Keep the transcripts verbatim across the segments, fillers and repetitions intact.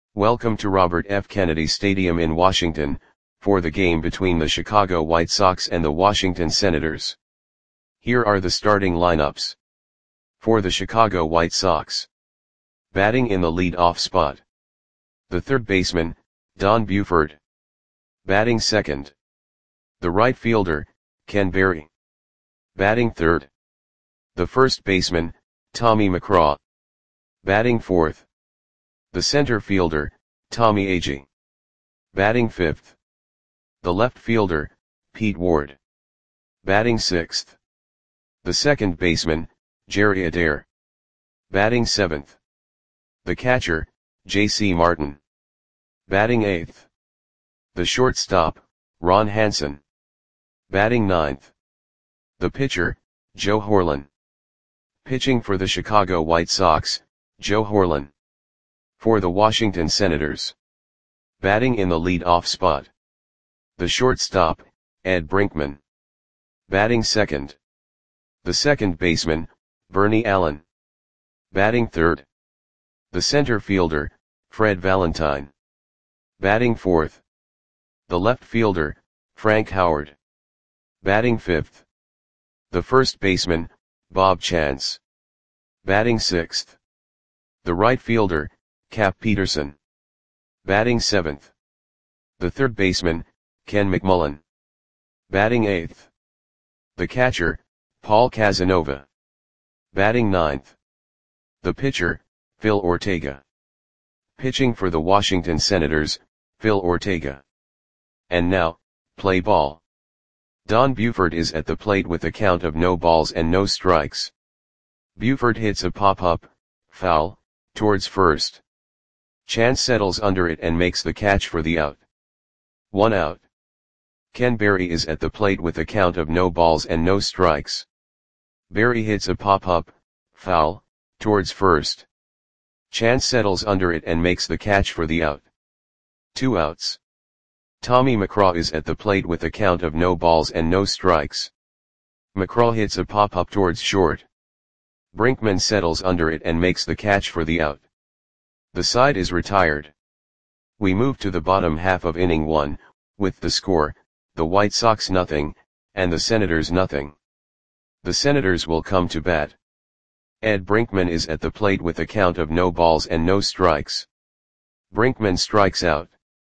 Welcome to Robert F. Kennedy Stadium in Washington, for the game between the Chicago White Sox and the Washington Senators. Here are the starting lineups. For the Chicago White Sox. Batting in the lead-off spot. The third baseman, Don Buford. Batting second. The right fielder, Ken Berry. Batting third. The first baseman, Tommy McGraw. Batting fourth. The center fielder, Tommy Agee. Batting fifth. The left fielder, Pete Ward. Batting sixth. The second baseman, Jerry Adair. Batting seventh. The catcher, J C Martin. Batting eighth. The shortstop, Ron Hansen. Batting ninth. The pitcher, Joe Horlen. Pitching for the Chicago White Sox, Joe Horlen. For the Washington Senators. Batting in the lead-off spot. The shortstop, Ed Brinkman. Batting second. The second baseman, Bernie Allen. Batting third. The center fielder, Fred Valentine. Batting fourth. The left fielder, Frank Howard. Batting fifth. The first baseman, Bob Chance. Batting sixth. The right fielder, Cap Peterson. Batting seventh. The third baseman, Ken McMullen. Batting eighth. The catcher, Paul Casanova. Batting ninth. The pitcher, Phil Ortega. Pitching for the Washington Senators, Phil Ortega. And now, play ball. Don Buford is at the plate with a count of no balls and no strikes. Buford hits a pop-up, foul, towards first. Chance settles under it and makes the catch for the out. One out. Ken Berry is at the plate with a count of no balls and no strikes. Berry hits a pop-up, foul, towards first. Chance settles under it and makes the catch for the out. Two outs. Tommy McGraw is at the plate with a count of no balls and no strikes. McGraw hits a pop-up towards short. Brinkman settles under it and makes the catch for the out. The side is retired. We move to the bottom half of inning one, with the score, the White Sox nothing, and the Senators nothing. The Senators will come to bat. Ed Brinkman is at the plate with a count of no balls and no strikes. Brinkman strikes out.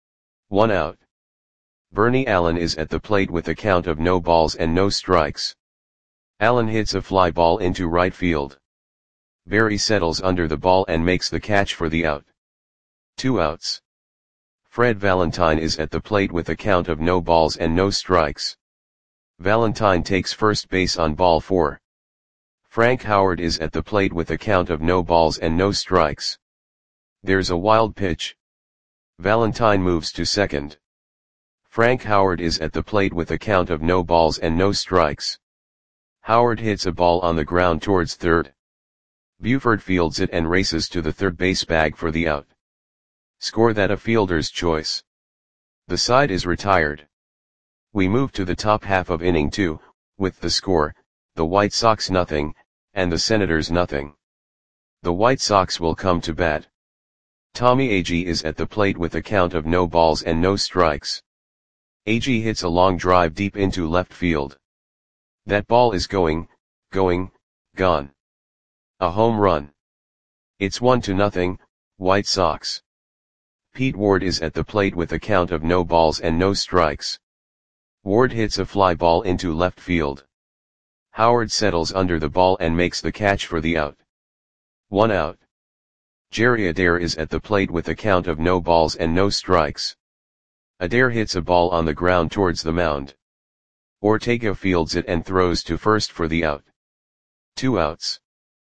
One out. Bernie Allen is at the plate with a count of no balls and no strikes. Allen hits a fly ball into right field. Berry settles under the ball and makes the catch for the out. Two outs. Fred Valentine is at the plate with a count of no balls and no strikes. Valentine takes first base on ball four. Frank Howard is at the plate with a count of no balls and no strikes. There's a wild pitch. Valentine moves to second. Frank Howard is at the plate with a count of no balls and no strikes. Howard hits a ball on the ground towards third. Buford fields it and races to the third base bag for the out. Score that a fielder's choice. The side is retired. We move to the top half of inning two, with the score, the White Sox nothing, and the Senators nothing. The White Sox will come to bat. Tommy Agee is at the plate with a count of no balls and no strikes. Agee hits a long drive deep into left field. That ball is going, going, gone. A home run. It's one to nothing, White Sox. Pete Ward is at the plate with a count of no balls and no strikes. Ward hits a fly ball into left field. Howard settles under the ball and makes the catch for the out. One out. Jerry Adair is at the plate with a count of no balls and no strikes. Adair hits a ball on the ground towards the mound. Ortega fields it and throws to first for the out. Two outs.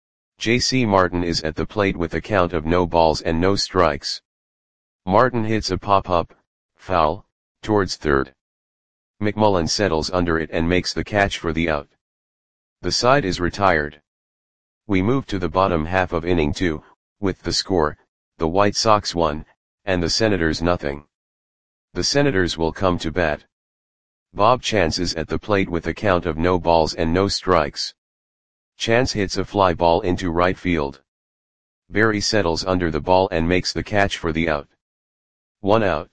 J C Martin is at the plate with a count of no balls and no strikes. Martin hits a pop-up, foul, towards third. McMullen settles under it and makes the catch for the out. The side is retired. We move to the bottom half of inning two, with the score, the White Sox one, and the Senators nothing. The Senators will come to bat. Bob Chance is at the plate with a count of no balls and no strikes. Chance hits a fly ball into right field. Berry settles under the ball and makes the catch for the out. One out.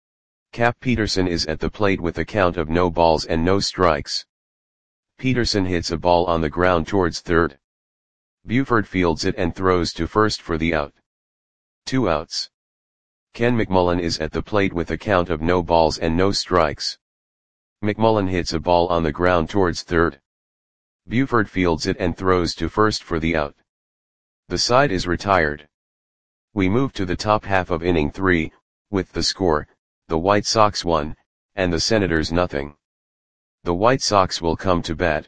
Cap Peterson is at the plate with a count of no balls and no strikes. Peterson hits a ball on the ground towards third. Buford fields it and throws to first for the out. Two outs. Ken McMullen is at the plate with a count of no balls and no strikes. McMullen hits a ball on the ground towards third. Buford fields it and throws to first for the out. The side is retired. We move to the top half of inning three, with the score, the White Sox one, and the Senators nothing. The White Sox will come to bat.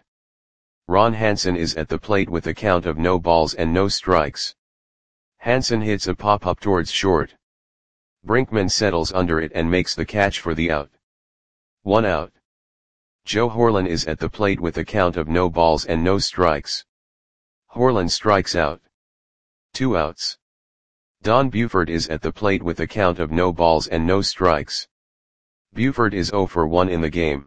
Ron Hansen is at the plate with a count of no balls and no strikes. Hansen hits a pop-up towards short. Brinkman settles under it and makes the catch for the out. One out. Joe Horlen is at the plate with a count of no balls and no strikes. Horlen strikes out. Two outs. Don Buford is at the plate with a count of no balls and no strikes. Buford is oh for one in the game.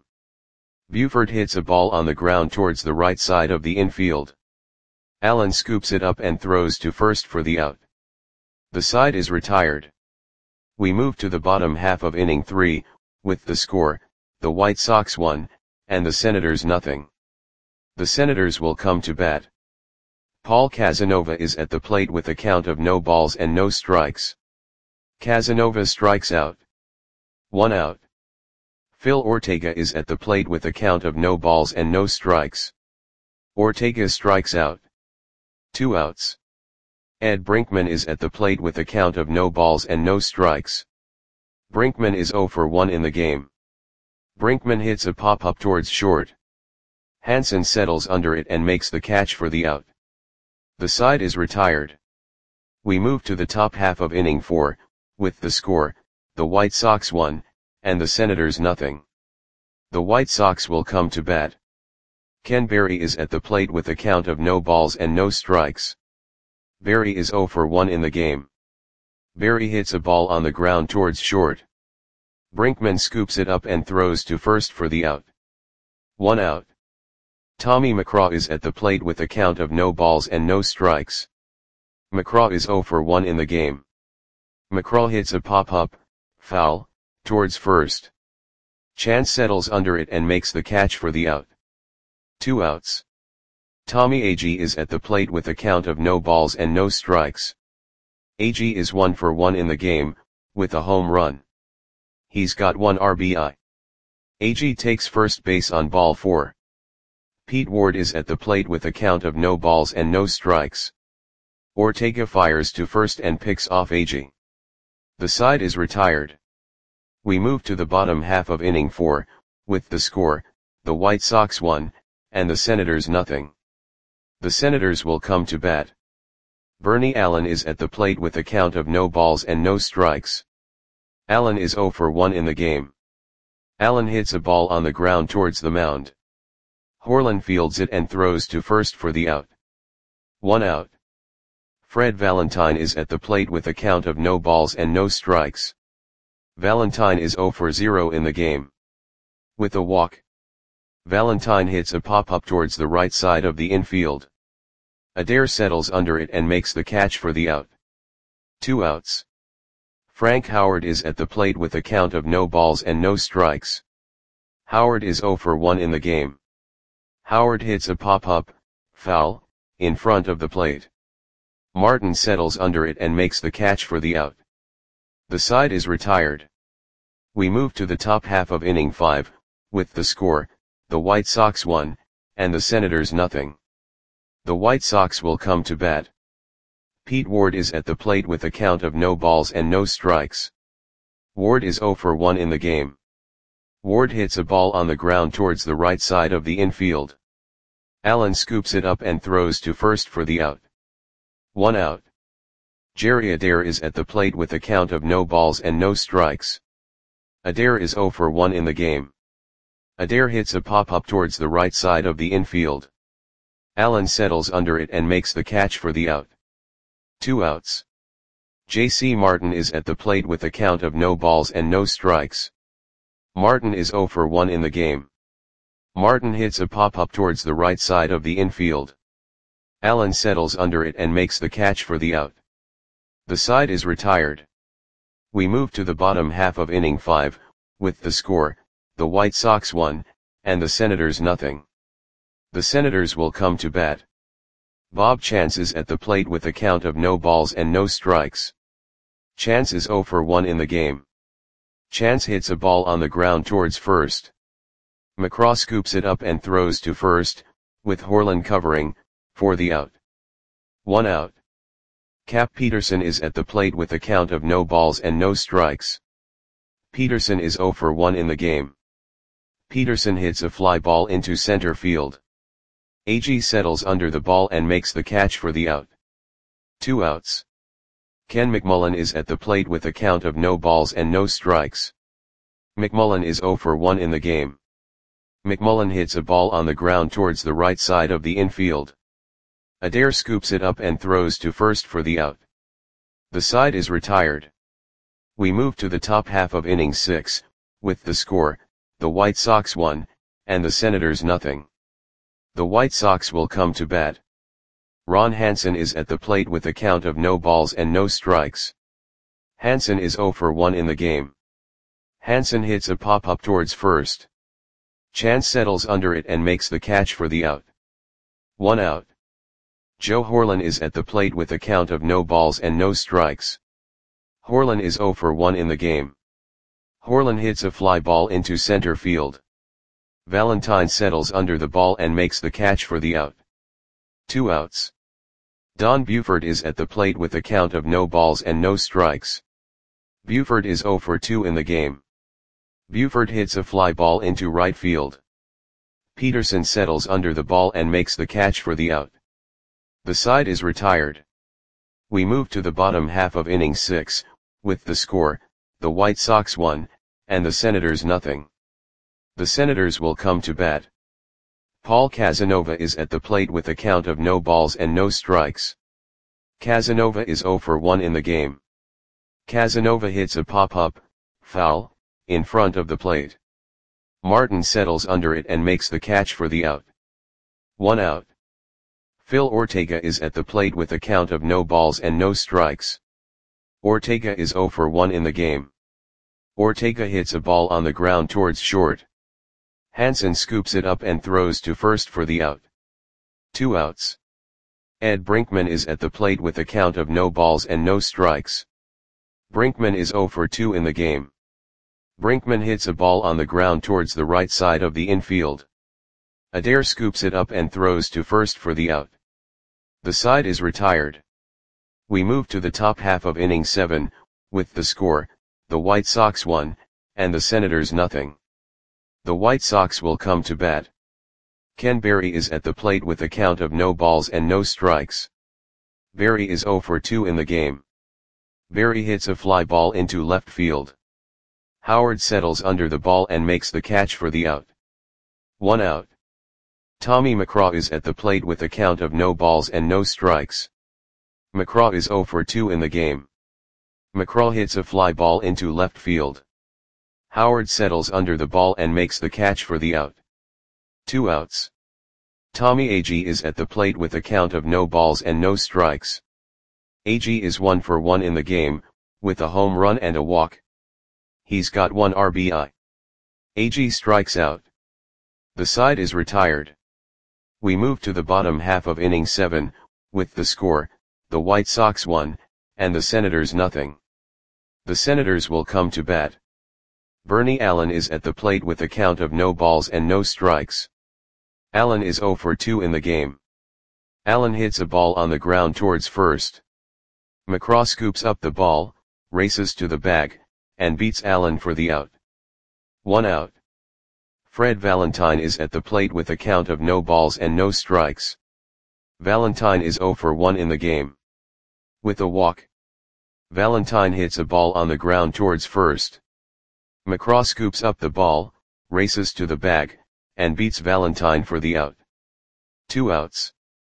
Buford hits a ball on the ground towards the right side of the infield. Allen scoops it up and throws to first for the out. The side is retired. We move to the bottom half of inning three, with the score, the White Sox one, and the Senators nothing. The Senators will come to bat. Paul Casanova is at the plate with a count of no balls and no strikes. Casanova strikes out. One out. Phil Ortega is at the plate with a count of no balls and no strikes. Ortega strikes out. Two outs. Ed Brinkman is at the plate with a count of no balls and no strikes. Brinkman is oh for one in the game. Brinkman hits a pop-up towards short. Hansen settles under it and makes the catch for the out. The side is retired. We move to the top half of inning four, with the score, the White Sox one, and the Senators nothing. The White Sox will come to bat. Ken Berry is at the plate with a count of no balls and no strikes. Berry is oh for one in the game. Berry hits a ball on the ground towards short. Brinkman scoops it up and throws to first for the out. One out. Tommy McCraw is at the plate with a count of no balls and no strikes. McCraw is oh for one in the game. McCraw hits a pop-up, foul, towards first. Chance settles under it and makes the catch for the out. Two outs. Tommy Agee is at the plate with a count of no balls and no strikes. Agee is one for one in the game, with a home run. He's got one R B I. Agee takes first base on ball four. Pete Ward is at the plate with a count of no balls and no strikes. Ortega fires to first and picks off Agee. The side is retired. We move to the bottom half of inning four, with the score, the White Sox one, and the Senators nothing. The Senators will come to bat. Bernie Allen is at the plate with a count of no balls and no strikes. Allen is oh for one in the game. Allen hits a ball on the ground towards the mound. Horlen fields it and throws to first for the out. One out. Fred Valentine is at the plate with a count of no balls and no strikes. Valentine is oh for zero in the game. With a walk. Valentine hits a pop-up towards the right side of the infield. Adair settles under it and makes the catch for the out. Two outs. Frank Howard is at the plate with a count of no balls and no strikes. Howard is oh for one in the game. Howard hits a pop-up, foul, in front of the plate. Martin settles under it and makes the catch for the out. The side is retired. We move to the top half of inning five, with the score, the White Sox one, and the Senators nothing. The White Sox will come to bat. Pete Ward is at the plate with a count of no balls and no strikes. Ward is oh for one in the game. Ward hits a ball on the ground towards the right side of the infield. Allen scoops it up and throws to first for the out. One out. Jerry Adair is at the plate with a count of no balls and no strikes. Adair is oh for one in the game. Adair hits a pop-up towards the right side of the infield. Allen settles under it and makes the catch for the out. Two outs. J C Martin is at the plate with a count of no balls and no strikes. Martin is oh for one in the game. Martin hits a pop-up towards the right side of the infield. Allen settles under it and makes the catch for the out. The side is retired. We move to the bottom half of inning five, with the score, the White Sox one, and the Senators nothing. The Senators will come to bat. Bob Chance is at the plate with a count of no balls and no strikes. Chance is oh for one in the game. Chance hits a ball on the ground towards first. McCraw scoops it up and throws to first, with Horlen covering, for the out. One out. Cap Peterson is at the plate with a count of no balls and no strikes. Peterson is oh for one in the game. Peterson hits a fly ball into center field. A G settles under the ball and makes the catch for the out. Two outs. Ken McMullen is at the plate with a count of no balls and no strikes. McMullen is oh for one in the game. McMullen hits a ball on the ground towards the right side of the infield. Adair scoops it up and throws to first for the out. The side is retired. We move to the top half of inning six, with the score, the White Sox one, and the Senators nothing. The White Sox will come to bat. Ron Hansen is at the plate with a count of no balls and no strikes. Hansen is oh for one in the game. Hansen hits a pop-up towards first. Chance settles under it and makes the catch for the out. One out. Joe Horlen is at the plate with a count of no balls and no strikes. Horlen is oh for one in the game. Horlen hits a fly ball into center field. Valentine settles under the ball and makes the catch for the out. Two outs. Don Buford is at the plate with a count of no balls and no strikes. Buford is oh for two in the game. Buford hits a fly ball into right field. Peterson settles under the ball and makes the catch for the out. The side is retired. We move to the bottom half of inning six, with the score, the White Sox one, and the Senators nothing. The Senators will come to bat. Paul Casanova is at the plate with a count of no balls and no strikes. Casanova is oh for one in the game. Casanova hits a pop-up, foul, in front of the plate. Martin settles under it and makes the catch for the out. One out. Phil Ortega is at the plate with a count of no balls and no strikes. Ortega is oh for one in the game. Ortega hits a ball on the ground towards short. Hansen scoops it up and throws to first for the out. Two outs. Ed Brinkman is at the plate with a count of no balls and no strikes. Brinkman is oh for two in the game. Brinkman hits a ball on the ground towards the right side of the infield. Adair scoops it up and throws to first for the out. The side is retired. We move to the top half of inning seven, with the score, the White Sox one, and the Senators nothing. The White Sox will come to bat. Ken Berry is at the plate with a count of no balls and no strikes. Berry is oh for two in the game. Berry hits a fly ball into left field. Howard settles under the ball and makes the catch for the out. One out. Tommy McCraw is at the plate with a count of no balls and no strikes. McCraw is oh for two in the game. McCraw hits a fly ball into left field. Howard settles under the ball and makes the catch for the out. Two outs. Tommy Agee is at the plate with a count of no balls and no strikes. Agee is one for one in the game, with a home run and a walk. He's got one R B I. Agee strikes out. The side is retired. We move to the bottom half of inning seven, with the score, the White Sox one, and the Senators nothing. The Senators will come to bat. Bernie Allen is at the plate with a count of no balls and no strikes. Allen is oh for two in the game. Allen hits a ball on the ground towards first. McCraw scoops up the ball, races to the bag, and beats Allen for the out. One out. Fred Valentine is at the plate with a count of no balls and no strikes. Valentine is oh for one in the game. With a walk. Valentine hits a ball on the ground towards first. McCraw scoops up the ball, races to the bag, and beats Valentine for the out. Two outs.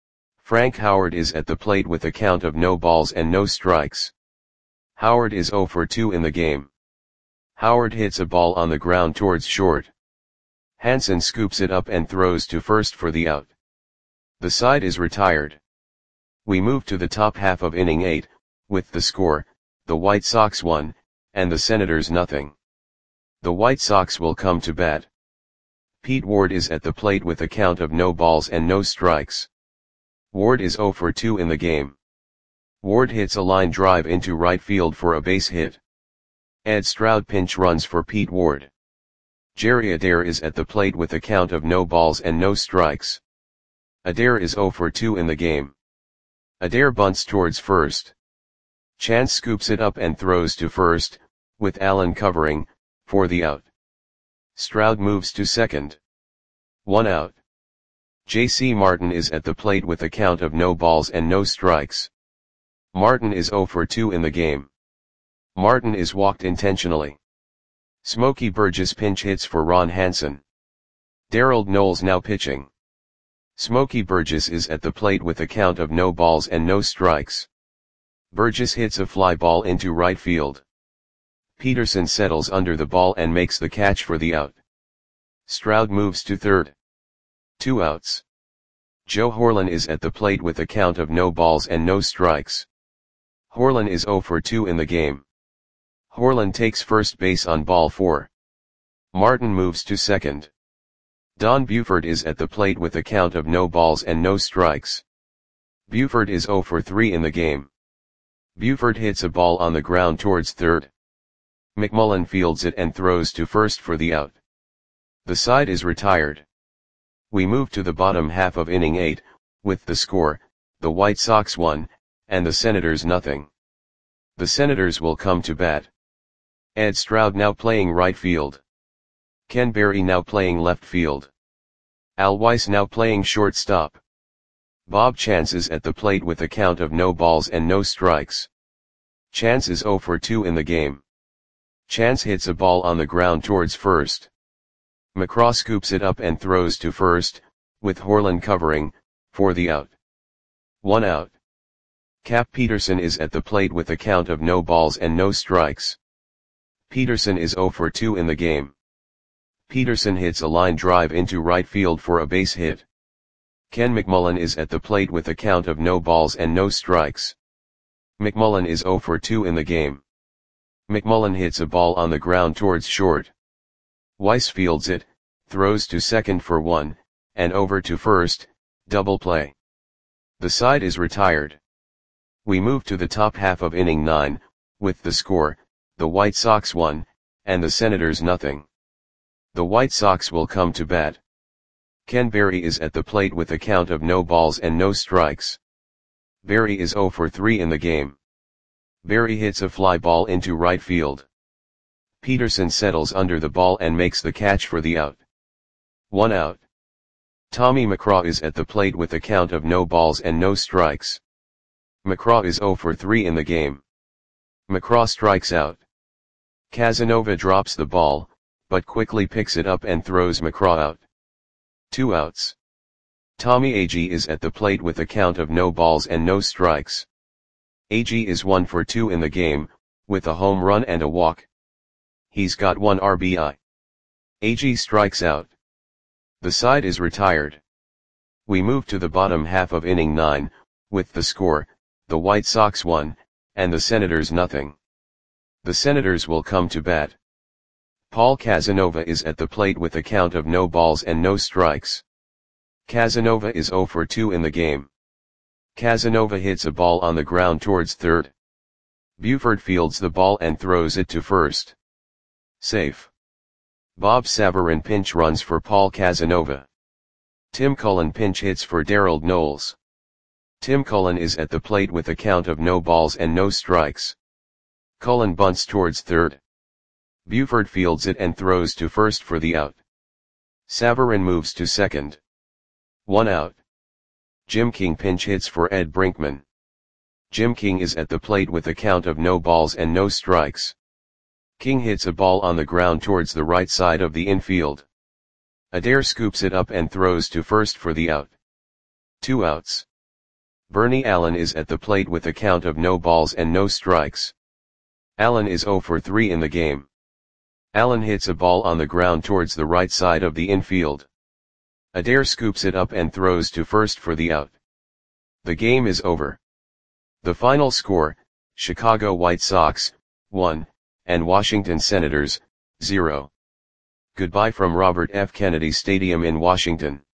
Frank Howard is at the plate with a count of no balls and no strikes. Howard is oh for two in the game. Howard hits a ball on the ground towards short. Hansen scoops it up and throws to first for the out. The side is retired. We move to the top half of inning eight, with the score, the White Sox one, and the Senators nothing. The White Sox will come to bat. Pete Ward is at the plate with a count of no balls and no strikes. Ward is oh for two in the game. Ward hits a line drive into right field for a base hit. Ed Stroud pinch runs for Pete Ward. Jerry Adair is at the plate with a count of no balls and no strikes. Adair is oh for two in the game. Adair bunts towards first. Chance scoops it up and throws to first, with Allen covering, for the out. Stroud moves to second. One out. J C Martin is at the plate with a count of no balls and no strikes. Martin is oh for two in the game. Martin is walked intentionally. Smokey Burgess pinch hits for Ron Hansen. Darrell Knowles now pitching. Smokey Burgess is at the plate with a count of no balls and no strikes. Burgess hits a fly ball into right field. Peterson settles under the ball and makes the catch for the out. Stroud moves to third. Two outs. Joe Horlen is at the plate with a count of no balls and no strikes. Horlen is oh for two in the game. Horlen takes first base on ball four. Martin moves to second. Don Buford is at the plate with a count of no balls and no strikes. Buford is oh for three in the game. Buford hits a ball on the ground towards third. McMullen fields it and throws to first for the out. The side is retired. We move to the bottom half of inning eight, with the score, the White Sox one, and the Senators nothing. The Senators will come to bat. Ed Stroud now playing right field. Ken Berry now playing left field. Al Weiss now playing shortstop. Bob Chance is at the plate with a count of no balls and no strikes. Chance is oh for two in the game. Chance hits a ball on the ground towards first. McCraw scoops it up and throws to first, with Horlen covering, for the out. One out. Cap Peterson is at the plate with a count of no balls and no strikes. Peterson is oh for two in the game. Peterson hits a line drive into right field for a base hit. Ken McMullen is at the plate with a count of no balls and no strikes. McMullen is oh for two in the game. McMullen hits a ball on the ground towards short. Weiss fields it, throws to second for one, and over to first, double play. The side is retired. We move to the top half of inning nine, with the score, the White Sox one, and the Senators nothing. The White Sox will come to bat. Ken Berry is at the plate with a count of no balls and no strikes. Berry is oh for three in the game. Berry hits a fly ball into right field. Peterson settles under the ball and makes the catch for the out. One out. Tommy McCraw is at the plate with a count of no balls and no strikes. McCraw is oh for three in the game. McCraw strikes out. Casanova drops the ball, but quickly picks it up and throws McCraw out. Two outs. Tommy Agee is at the plate with a count of no balls and no strikes. Agee is one for two in the game, with a home run and a walk. He's got one R B I. Agee strikes out. The side is retired. We move to the bottom half of inning nine, with the score, the White Sox one, and the Senators nothing. The Senators will come to bat. Paul Casanova is at the plate with a count of no balls and no strikes. Casanova is oh for two in the game. Casanova hits a ball on the ground towards third. Buford fields the ball and throws it to first. Safe. Bob Savarin pinch runs for Paul Casanova. Tim Cullen pinch hits for Darrell Knowles. Tim Cullen is at the plate with a count of no balls and no strikes. Cullen bunts towards third. Buford fields it and throws to first for the out. Savarin moves to second. One out. Jim King pinch hits for Ed Brinkman. Jim King is at the plate with a count of no balls and no strikes. King hits a ball on the ground towards the right side of the infield. Adair scoops it up and throws to first for the out. Two outs. Bernie Allen is at the plate with a count of no balls and no strikes. Allen is oh for three in the game. Allen hits a ball on the ground towards the right side of the infield. Adair scoops it up and throws to first for the out. The game is over. The final score, Chicago White Sox, one, and Washington Senators, zero. Goodbye from Robert F. Kennedy Stadium in Washington.